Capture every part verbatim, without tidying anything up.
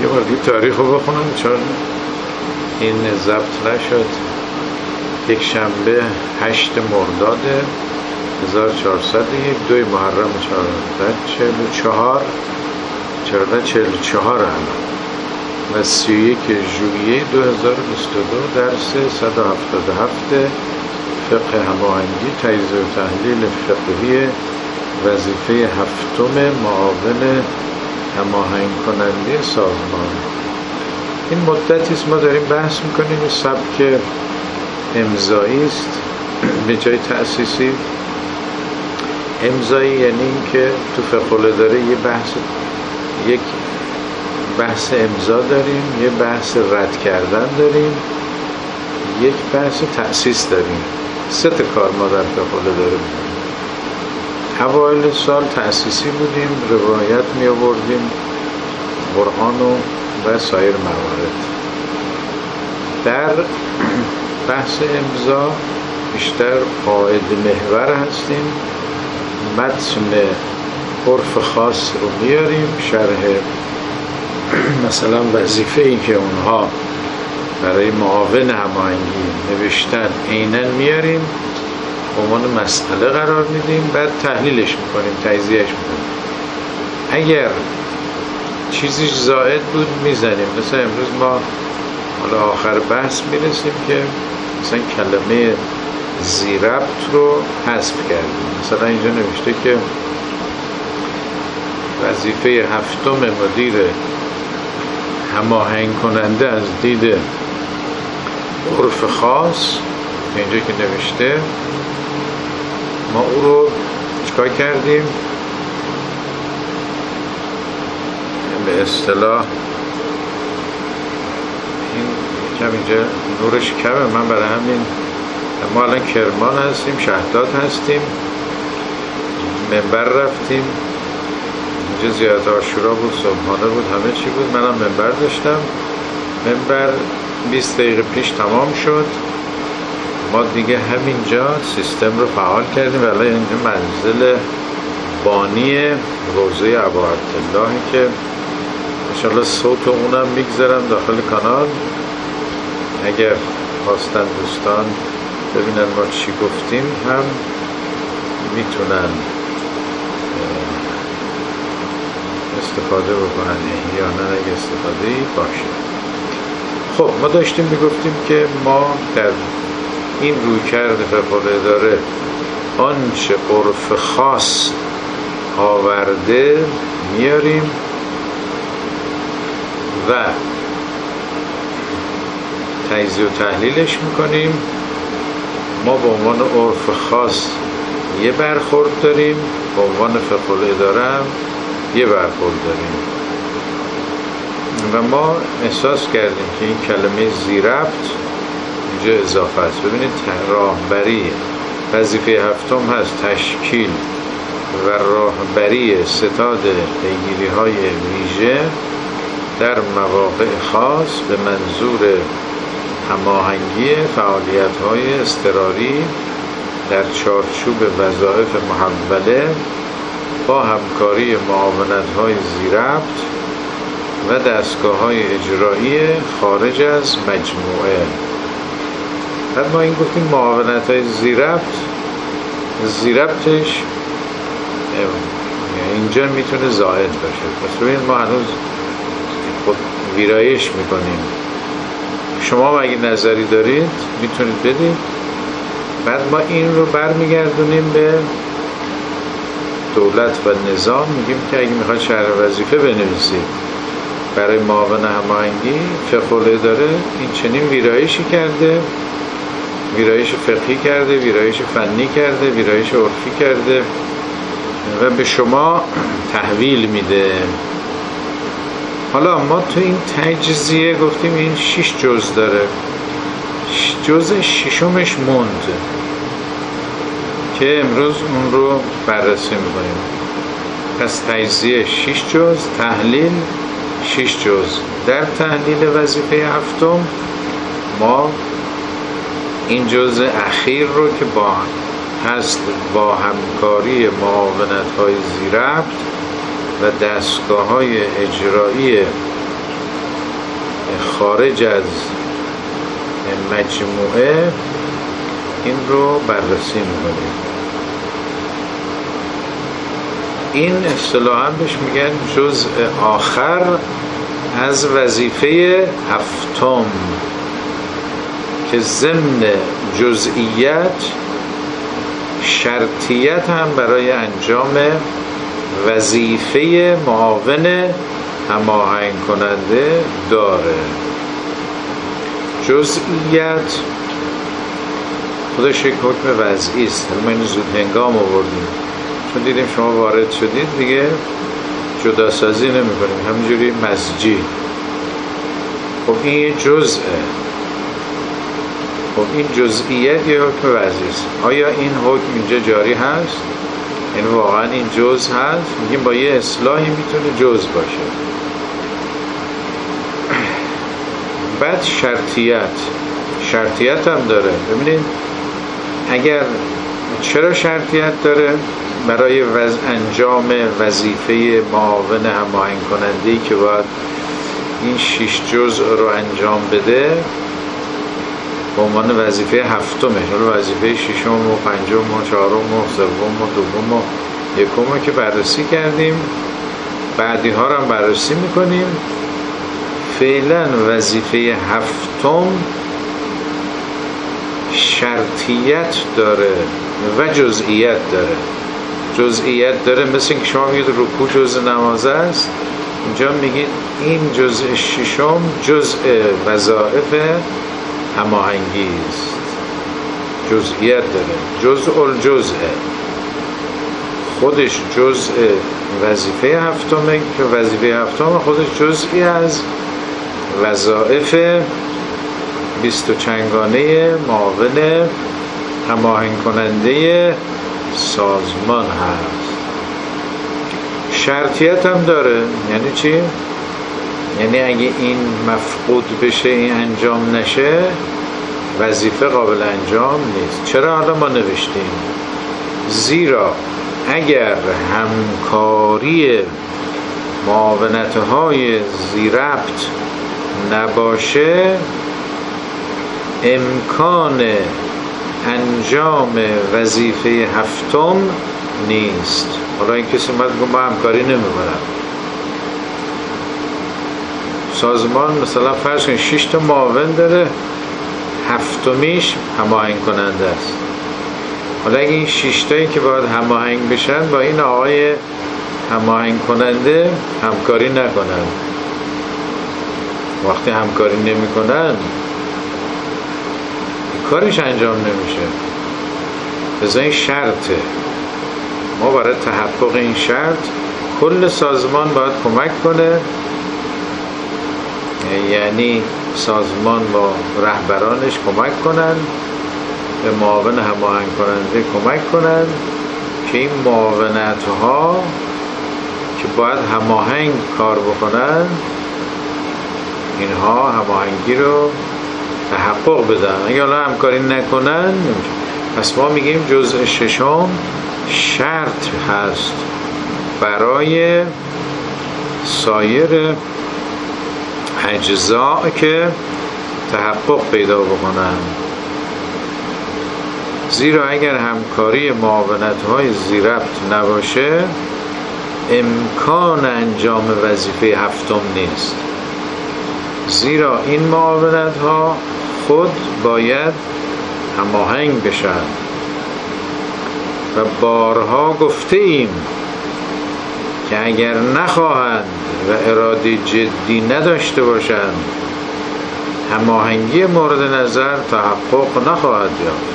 یه بار دیگه تاریخ رو بخونم چون این ضبط نشد. یک شنبه هشت مرداد هزار و چهارصد و یک، دوی محرم چهارصد و چهل و چهار چهارصد و چهل و چهار و سی و یک ژوئیه دو هزار و بیست و دو، درس صد و هفتاد و هفت فقه هماهنگی، تجزیه و تحلیل فقهی، وظیفه هفتم معاون هماهنگ کننده سازمان. این مدتی است ما داریم بحث میکنیم. این سبک امضایی است به جای تأسیسی. امضایی یعنی این که تو فقه الاداره یه بحث یک بحث امضا داریم، یه بحث رد کردن داریم، یک بحث تأسیس داریم. سه تا کار ما در فقه الاداره میکنیم. اوایل سال تأسیسی بودیم، روایت می آوردیم، قرآن و و سایر موارد. در بحث امضا بیشتر قاعده محور هستیم، متن عرف خاص رو میاریم، شرح مثلا وظیفه ای که اونها برای معاون هماهنگی نوشتن عیناً میاریم، به عنوان مسئله قرار میدیم، بعد تحلیلش میکنیم، تجزیهش میکنیم. اگر چیزی زائد بود میزنیم. مثلا امروز ما حالا آخر بحث میرسیم که مثلا کلمه ذی‌ربط رو حذف کردیم. مثلا اینجا نوشته که وظیفه هفتم مدیر هماهنگ کننده از دید عرف خاص، اینجا که نوشته ما او رو چکار کردیم؟ به اصطلاح این کم اینجا نورش کمه، من برای همین ما الان کرمان هستیم، شهداد هستیم، منبر رفتیم، اینجا زیارت عاشورا بود، صبحانه بود، همه چی بود. منم منبر داشتم. منبر بیست دقیقه پیش تمام شد. ما دیگه همینجا سیستم رو فعال کردیم. ولی اینجا منزل بانی روضه ابا عبداللهی که انشالله صوت اونم میگذارم داخل کانال. اگر خواستن دوستان ببینن ما چی گفتیم هم میتونن استفاده بکنن یا نه، اگه استفاده باشه. خب ما داشتیم میگفتیم که ما در این رویکرد فقه الاداره آنچه عرف خاص آورده میاریم و تجزیه و تحلیلش میکنیم. ما به عنوان عرف خاص یه برخورد داریم، به عنوان فقه الاداره هم یه برخورد داریم و ما احساس کردیم که این کلمه ذی‌ربط اینجا اضافه است. ببینید راهبری وظیفه هفتم هست، تشکیل و راهبری ستاد پیگیری های ویژه در مواقع خاص به منظور هماهنگی فعالیت های اضطراری در چارچوب وظایف محوله با همکاری معاونت های ذی‌ربط و دستگاه های اجرایی خارج از مجموعه. بعد ما این گفتیم معاونت های ذی‌ربط، ذی‌ربطش اینجا میتونه زائد باشه. پس ببینید ما هنوز خود ویرایش میکنیم. شما اگه نظری دارید میتونید بدید. بعد ما این رو برمیگردونیم به دولت و نظام، میگیم که اگه میخواد شرح وظیفه بنویسید برای معاون هماهنگی، فقه الاداره این چنین ویرایشی کرده، ویرایش فقهی کرده، ویرایش فنی کرده، ویرایش عرفی کرده و به شما تحویل میده. حالا ما تو این تجزیه گفتیم این شش جز داره، جز ششمش موند که امروز اون رو بررسی میکنیم. پس تجزیه شش جز، تحلیل شش جز. در تحلیل وظیفه هفتم ما این جزء اخیر رو که با هست با همکاری معاونت های ذی‌ربط و دستگاه های اجرایی خارج از مجموعه این رو بررسی میکنیم. این اصطلاحاً بهش میگن جزء آخر از وظیفه هفتم که ضمن جزئیت شرطیت هم برای انجام وظیفه معاون هماهنگ کننده داره. جزئیت خودش یک حکم وضعی است. ما اینو زود هنگام آوردیم چون دیدیم شما وارد شدید دیگه جدا سازی نمی کنیم، همینجوری مزجی. خب این یه جزءه. خب این جزئیت یه حکم وضعی است. آیا این حکم اینجا جاری هست؟ این واقعا این جزء هست؟ میگیم با یه اصلاحی میتونه جزء باشه. بعد شرطیت شرطیت هم داره. ببینید اگر چرا شرطیت داره؟ برای وز... انجام وظیفه معاون هماهنگ کننده‌ای که باید این شش جزء رو انجام بده به عنوان وظیفه هفتمه، حالا وظیفه ششم و پنجم و چهارم و سوم و دوم و یکم رو که بررسی کردیم، بعدی ها رو هم بررسی میکنیم. فعلا وظیفه هفتم شرطیت داره و جزئیت داره. جزئیت داره مثل اینکه شما میگید رکوع جزء نماز است، اینجا میگید این جزء ششم جزء وظایف هماهنگی است. جزئیت داره. جزء الجزء خودش جزء وظیفه هفتمه که وظیفه هفتم خودش جزئی از وظایف بیست و چنگانه معاون هماهنگ کننده سازمان هست. شرطیت هم داره. یعنی چی؟ یعنی اگه این مفقود بشه، این انجام نشه، وظیفه قابل انجام نیست. چرا حالا ما نوشتیم؟ زیرا اگر همکاری معاونت‌های ذی ربط نباشه امکان انجام وظیفه هفتم نیست. حالا این کسی اومد گفت من همکاری نمی‌کنم. سازمان مثلا فرض کنید شش تا معاون داره، هفتمیش هماهنگ کننده است. حالا اگه این شش تایی که باید هماهنگ بشن با این آقای هماهنگ کننده همکاری نکنن، وقتی همکاری نمی‌کنن کارش انجام نمیشه. لذا این شرطه. ما برای تحقق این شرط کل سازمان باید کمک کنه، یعنی سازمان با رهبرانش کمک کنن، به معاون هماهنگ کننده کمک کنن که این معاونت ها که باید هماهنگ کار بکنن اینها هماهنگی رو تحقق بدن. اگه حالا همکاری نکنن پس ما میگیم جزء ششم شرط هست برای سایر اجزا که تحقق پیدا بکنن. زیرا اگر همکاری معاونت‌های ذی ربط نباشه امکان انجام وظیفه هفتم نیست. زیرا این معاونت‌ها خود باید هماهنگ بشن و بارها گفته ایم که اگر نخواهند و اراده جدی نداشته باشند هماهنگی مورد نظر تحقق نخواهد یافت.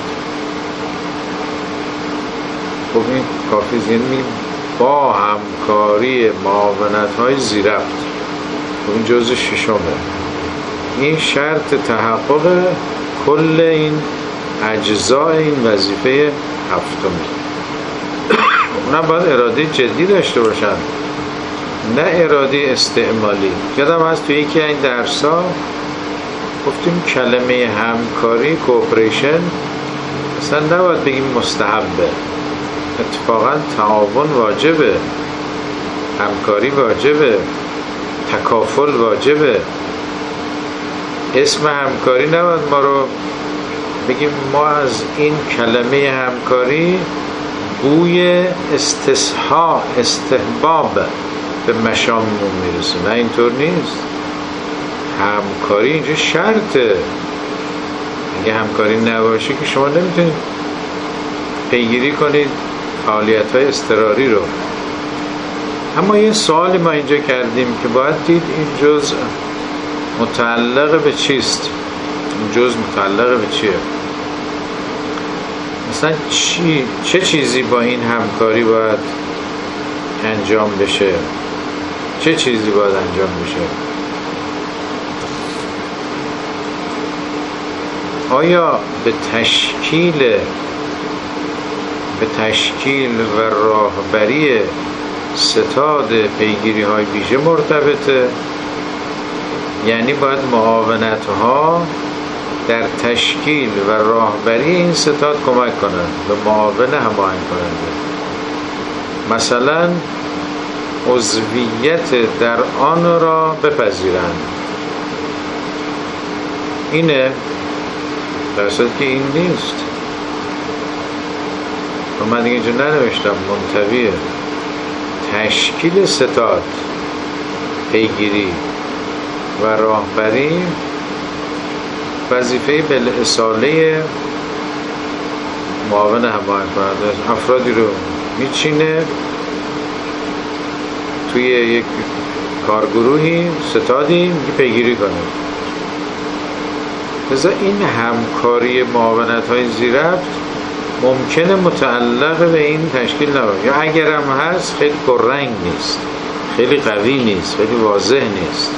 خب این کافی زیرمی با همکاری معاونت‌های ذی ربط. خب این جزء ششمه. این شرط تحقق کل این اجزای این وظیفه هفتم. اونا باید اراده جدی داشته باشن، نه اراده استعمالی. یادم هست توی یکی این درس‌ها گفتیم کلمه همکاری کوپریشن اصلا نباید بگیم مستحبه. اتفاقا تعاون واجبه، همکاری واجبه، تکافل واجبه. اسم همکاری نباید ما رو بگیم ما از این کلمه همکاری بوی استصحا استحباب به مشاممون میرسه. نه اینطور نیست. همکاری اینجا شرطه. اگه همکاری نباشه که شما نمیتونید پیگیری کنید فعالیت های اضطراری رو. اما یه سوالی ما اینجا کردیم که باید دید این جزء متعلق به چیست؟ این جزء متعلق به چیه؟ مثلا چی؟ چه چیزی با این همکاری باید انجام بشه؟ چه چیزی باید انجام بشه؟ آیا به تشکیل به تشکیل و راهبری ستاد پیگیری های ویژه مرتبطه؟ یعنی باید معاونت ها در تشکیل و راهبری این ستاد کمک کنند به معاون هماهنگ کننده. مثلا عضویت در آن را بپذیرند. اینه، در صورتی که این نیست. و من دیگه اینجا ننوشتم منطویه. تشکیل ستاد پیگیری و راهبری وظیفه بالاصاله معاون هماهنگ کننده. افرادی رو میچینه توی یک کارگروهی، ستادی میگه پیگیری کنه. لذا این همکاری معاونت های زیرربط ممکنه متعلق به این تشکیل نباشه، یا اگر هم هست خیلی پررنگ نیست، خیلی قوی نیست، خیلی واضح نیست.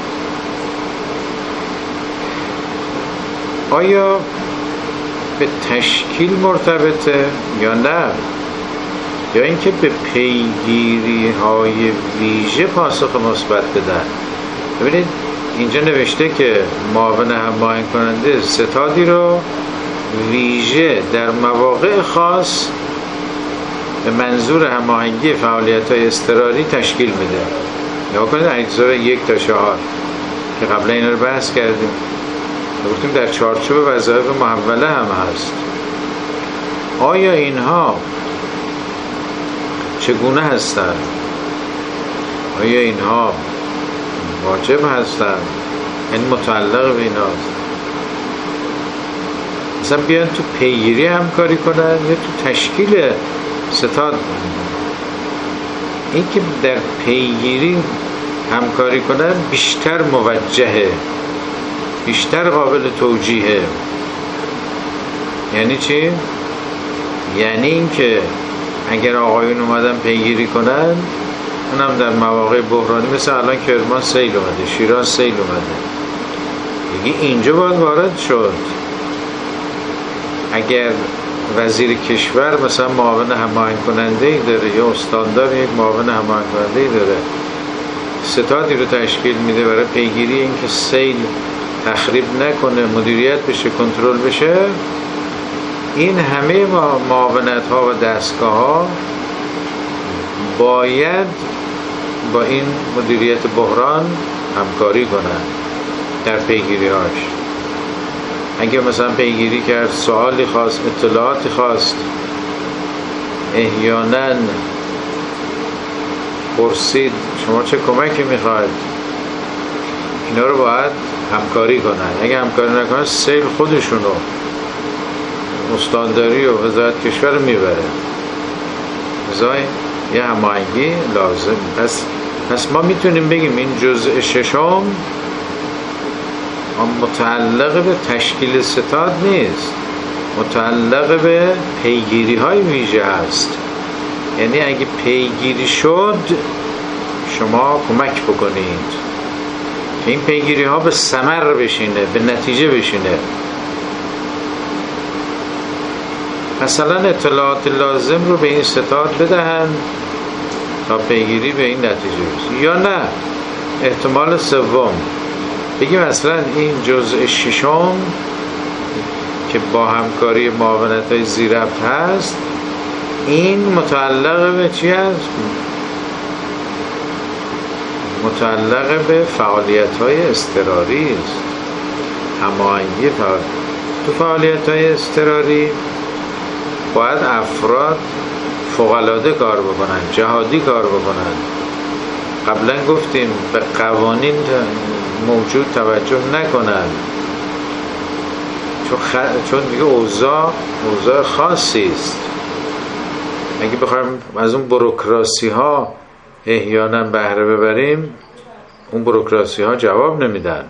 آیا به تشکیل مرتبطه یا نه؟ یا اینکه به پیگیری های ویژه پاسخ مثبت بدن؟ ببینید اینجا نوشته که معاون هماهنگ کننده ستادی رو ویژه در مواقع خاص به منظور هماهنگی فعالیت‌های اضطراری تشکیل میده. نگاه کنید اجزای یک تا چهار که قبلا اینا رو بحث کردیم، گفتیم در چارچوب وظایف محوله هم هست. آیا اینها چگونه هستند؟ آیا اینها واجب هستند؟ این متعلق به ایناست. مثلا بیان تو پیگیری همکاری کنن یا تو تشکیل ستاد. این که در پیگیری همکاری کنن بیشتر موجهه، بیشتر قابل توجیهه. یعنی چی؟ یعنی این که اگر آقایون اومدن پیگیری کنن، اونم در مواقع بحرانی، مثل الان کرمان سیل اومده، شیراز سیل اومده، دیگه اینجا باید وارد شد. اگر وزیر کشور مثلا معاون هماهنگ کننده‌ای داره یا استاندار یک معاون هماهنگ کننده‌ای داره، ستادی رو تشکیل میده برای پیگیری اینکه سیل تخریب نکنه، مدیریت بشه، کنترل بشه، این همه معاونت ها و دستگاه ها باید با این مدیریت بحران همکاری کنن در پیگیری هاش. اگه مثلا پیگیری کرد، سوالی خواست، اطلاعاتی خواست، احیانا پرسید شما چه کمکی میخواید، اینا رو باید همکاری کنن. اگه همکاری نکنن سیل خودشونو، استانداری و وزارت کشور رو میبره. ازای یه هماهنگی لازم. پس پس ما میتونیم بگیم این جزء ششم متعلق به تشکیل ستاد نیست، متعلق به پیگیری های ویژه هست. یعنی اگه پیگیری شد شما کمک بکنید که این پیگیری ها به ثمر بشینه، به نتیجه بشینه. مثلا اطلاعات لازم رو به این ستاد بدهند تا پیگیری به این نتیجه بشینه. یا نه، احتمال سوم بگیم اصلا این جزء ششم که با همکاری معاونت های زیرربط هست، این متعلق به چی هست؟ متعلق به فعالیت های اضطراری است. هماهنگی فعال. تو فعالیت های اضطراری باید افراد فوق‌العاده کار بکنن، جهادی کار بکنن. قبلا گفتیم به قوانین موجود توجه نکنن، چون, خ... چون دیگه اوضاع اوضاع خاصی است. اگه بخوایم از اون بروکراسی ها احیانا بهره ببریم، اون بروکراسی ها جواب نمیدن.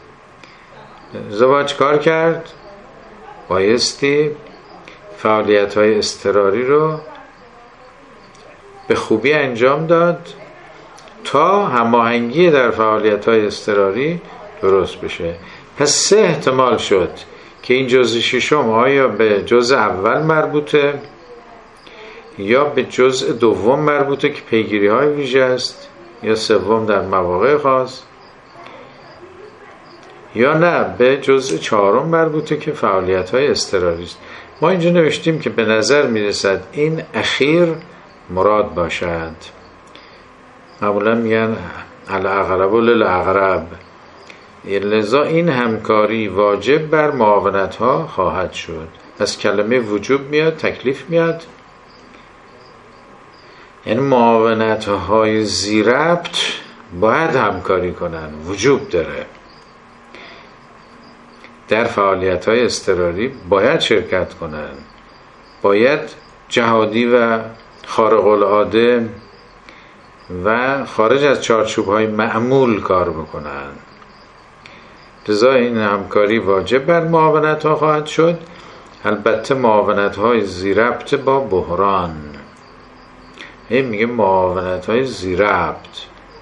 زواج کار کرد، بایستی فعالیت های اضطراری رو به خوبی انجام داد تا هماهنگی در فعالیت های اضطراری درست بشه. پس سه احتمال شد که این جزء ششم آیا به جزء اول مربوطه یا به جزء دوم مربوطه که پیگیری های ویژه است، یا سوم در مواقع خاص، یا نه به جزء چهارم مربوطه که فعالیت های اضطراری است. ما اینجا نوشتیم که به نظر میرسد این اخیر مراد باشد. معمولا میگن الاقرب للاقرب، لذا این همکاری واجب بر معاونت ها خواهد شد. از کلمه وجوب میاد، تکلیف میاد، یعنی معاونت های ذی ربط باید همکاری کنن، وجوب داره. در فعالیت های اضطراری باید شرکت کنن، باید جهادی و خارق العاده و خارج از چارچوب های معمول کار بکنن. لذا این همکاری واجب بر معاونت ها خواهد شد، البته معاونت های ذی ربط با بحران. این میگه معاونت های ذی ربط.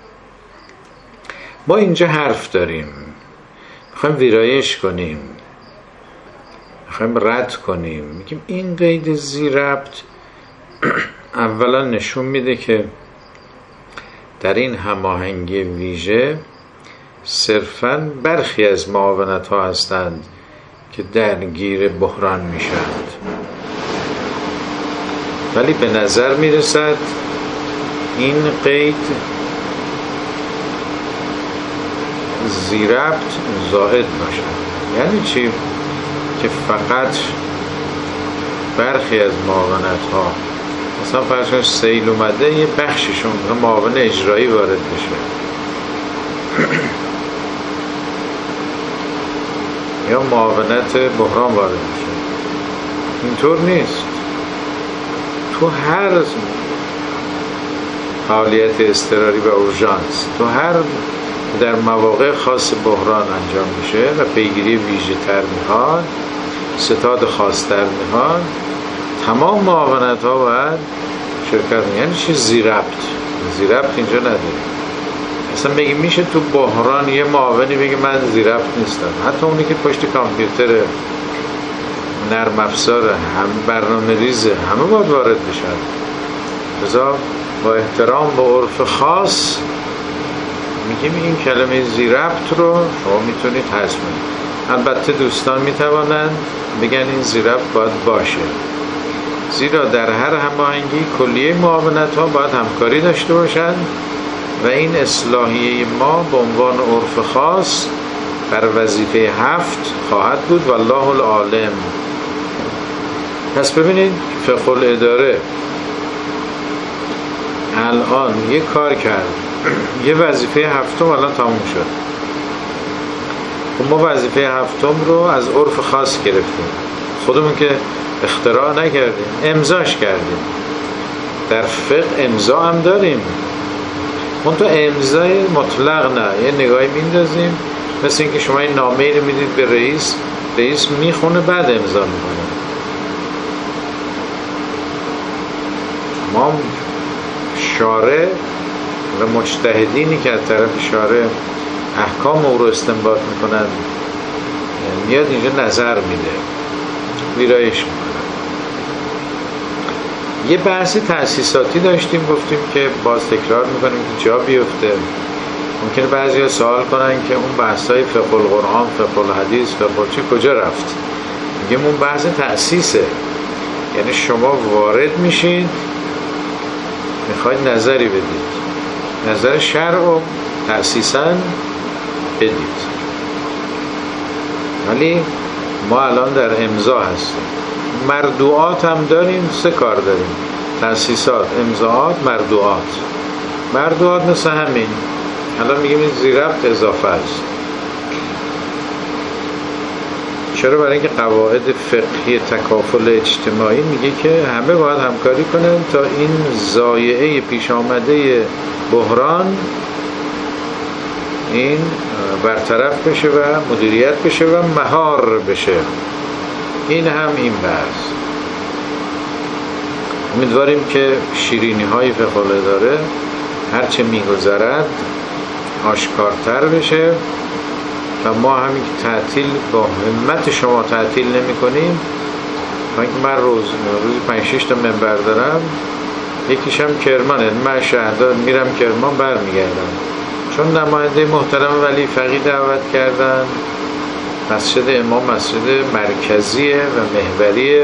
ما اینجا حرف داریم، میخوایم ویرایش کنیم، میخوایم رد کنیم. میگیم این قید ذی ربط اولا نشون میده که در این هماهنگی ویژه صرفاً برخی از معاونت ها هستند که درگیر بحران میشند، ولی به نظر میرسد این قید ذی ربط زائد باشد. یعنی چی؟ که فقط برخی از معاونت ها، مثلا فرض کنید سیل اومده، یه بخششون معاون اجرایی وارد بشه یا معاونت بحران وارد بشه. اینطور نیست. تو هر فعالیت اضطراری و اورژانس، تو هر در مواقع خاص بحران انجام میشه و پیگیری ویژه تر میخواد، ستاد خاص تر میخواد، تمام معاونت ها باید شرکت میکنن. یعنی چی ذی ربط؟ ذی ربط اینجا نداره. اصلا بگی میشه تو بحران یه معاونی بگه من ذی ربط نیستم؟ حتی اونی که پشت کامپیوتر، نرم افزار، هم برنامه ریزه، همه باید وارد بشن. لذا با احترام به عرف خاص میگیم این کلمه ذی ربط رو شما میتونید حذف کنید. البته دوستان میتوانند بگن این ذی ربط باید باشه، زیرا در هر هماهنگی کلیه معاونت ها باید همکاری داشته باشند و این اصلاحیه ما به عنوان عرف خاص بر وظیفه هفت خواهد بود والله العالم. پس ببینید فقه الاداره الان یه کار کرد، یه وظیفه هفتم الان تموم شد. ما وظیفه هفتم رو از عرف خاص گرفتیم، خودمون که اختراع نکردیم، امضاش کردیم. در فقه امضا هم داریم، اون تو امضای مطلق نه، یه نگاهی میندازیم، مثل اینکه شما این نامه رو میدید به رئیس، رئیس میخونه بعد امضا میکنه. ما شارع و مجتهدینی که از طرف شارع احکام او رو استنباط میکنن میاد اینجا نظر میده، ویرایش میکنه. یه بحث تأسیساتی داشتیم، گفتیم که باز تکرار میکنیم که جا بیفته. ممکنه بعضی ها سوال کنن که اون بحثای فقه القرآن، فقه الحدیث، فقه چی کجا رفت؟ میگیم اون بحث تأسیسه، یعنی شما وارد میشید میخواید نظری بدید، نظر شرع رو تأسیساً بدید. ولی ما الان در امضا هستیم. مردوعات هم داریم، سه کار داریم: تأسیسات، امضاعات، مردوعات. مردوعات مثل همین الان میگیم این زیربط اضافه است. چرا؟ برای اینکه قواعد فقهی تکافل اجتماعی میگه که همه باید همکاری کنن تا این ضایعه پیش آمده بحران این برطرف بشه و مدیریت بشه و مهار بشه. این هم این بحث. امیدواریم که شیرینی های فقه داره هرچه میگذرد آشکارتر بشه و ما همین که تعطیل با همت شما تعطیل نمی کنیم. من من روز روز پنج شش تا منبر دارم، یکیشم کرمانه. من شهردار میرم کرمان برمیگردم، چون نماینده محترم ولی فقیه دعوت کردن. مسجد امام مسجد مرکزی و محوری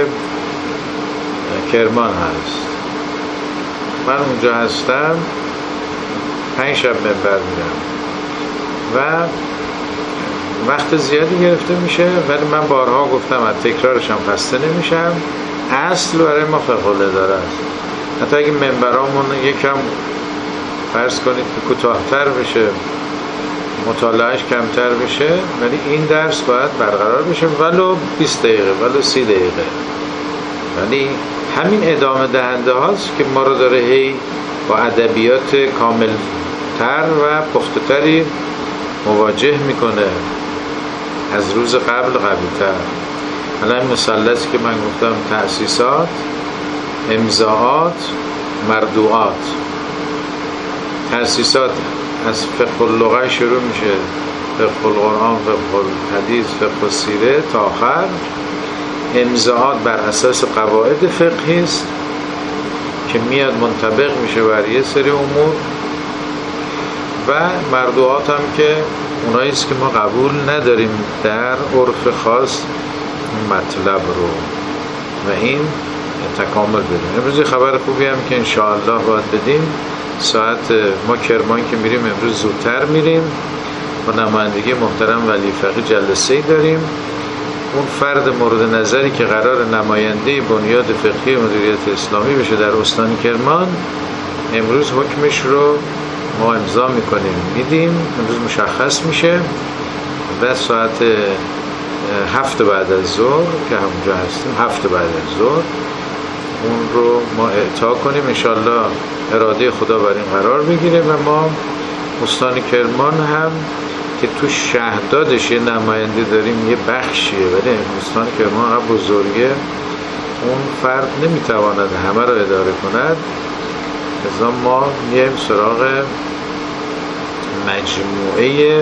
کرمان هست. من اونجا هستم، پنج شب منبر میرم و وقت زیادی گرفته میشه، ولی من بارها گفتم از تکرارش هم خسته نمیشم. اصل برای ما فقه داره است. حتی اگه منبرامون یکم فرض کنید که کوتاه‌تر بشه، مطالعهش کمتر بشه، ولی این درس باید برقرار بشه، ولو بیست دقیقه ولو سی دقیقه. ولی همین ادامه دهنده هاست که ما رو داره هی با ادبیات کامل تر و پخته تری مواجه میکنه از روز قبل قوی تر. حالا این مثلثی که من گفتم: تأسیسات، امضاعات، مردوعات. تأسیسات از فقه اللغه شروع میشه، فقه القرآن، فقه الحدیث، فقه السیره تا آخر. امضاعات بر اساس قواعد فقهی است که میاد منطبق میشه بر یه سری امور، و مردوعات هم که اونایی است که ما قبول نداریم در عرف خاص مطلب رو، و این تکامل بدیم. امروز خبر خوبی هم که انشاءالله باید بدیم. ساعت ما کرمان که میریم امروز زودتر میریم، با نمایندگی محترم ولی فقیه جلسه‌ای داریم. اون فرد مورد نظری که قرار نماینده بنیاد فقهی مدیریت اسلامی بشه در استان کرمان، امروز حکمش رو ما امضا میکنیم میدیم. امروز مشخص میشه و ساعت هفت بعد از ظهر که همونجا هستیم، هفت بعد از ظهر اون رو ما اعطا کنیم. انشالله اراده خدا بر این قرار بگیره و ما استان کرمان هم که تو شهردادش یه نماینده داریم، یه بخشیه، ولی استان کرمان هم بزرگه، اون فرد نمیتواند همه رو اداره کند. لذا ما میایم سراغ مجموعه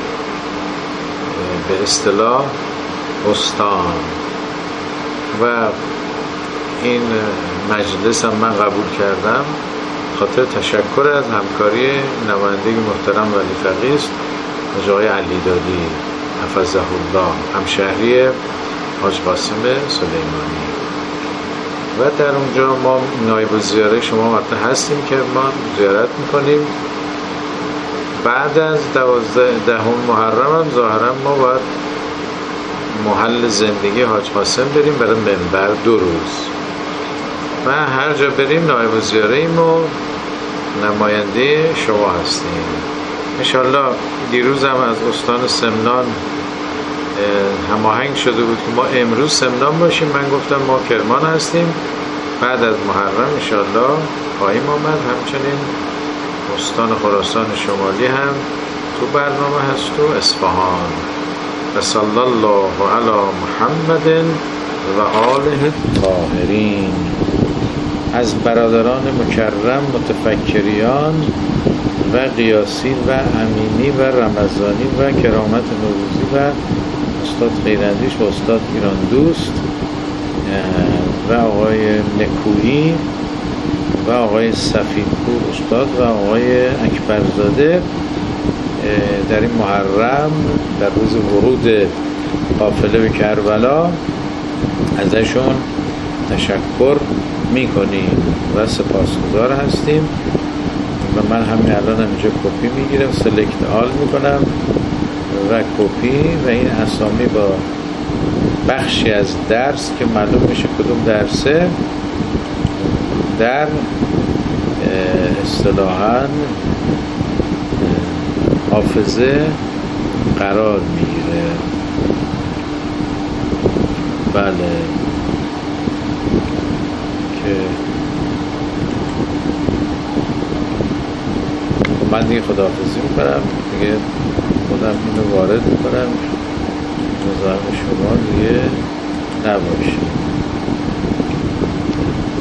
به اصطلاح استان و این مجلس هم من قبول کردم خاطر تشکر از همکاری نماینده محترم ولی فقیه است آقای علی دادی حفظه الله، همشهری حاج قاسم سلیمانی. و در اونجا ما نایب الزیاره شما وقت هستیم که ما زیارت میکنیم. بعد از دوازده دهم محرم هم ظاهرا ما باید محل زندگی حاج قاسم بریم برای منبر دو روز، و هر جا بریم نایب الزیاره ایم و نماینده شما هستیم انشالله. دیروز هم از استان سمنان هماهنگ شده بود که ما امروز سمنان باشیم. من گفتم ما کرمان هستیم، بعد از محرم انشالله خواهیم آمد. همچنین استان خراسان شمالی هم تو برنامه هست و اصفهان. و صلی الله علی محمد و آله الطاهرین. از برادران مکرم متفکریان و قیاسی و امینی و رمضانی و کرامت نوروزی و استاد غیراندیش و استاد ایران دوست و آقای نکویی و آقای سفیدپور استاد و آقای اکبرزاده در این محرم در روز ورود قافله به کربلا ازشون تشکر میکنیم و سپاسگزار هستیم. و من همین الان اینجا کپی میگیرم، سلکت آل میکنم و کپی و این اسامی با بخشی از درس که معلوم میشه کدوم درسه در اصطلاحاً حافظه قرار میگیره. بله که من دیگه خداحافظی میکنم، دیگه خودم اینو وارد میکنم، مزاحم شما دیگه نباشید.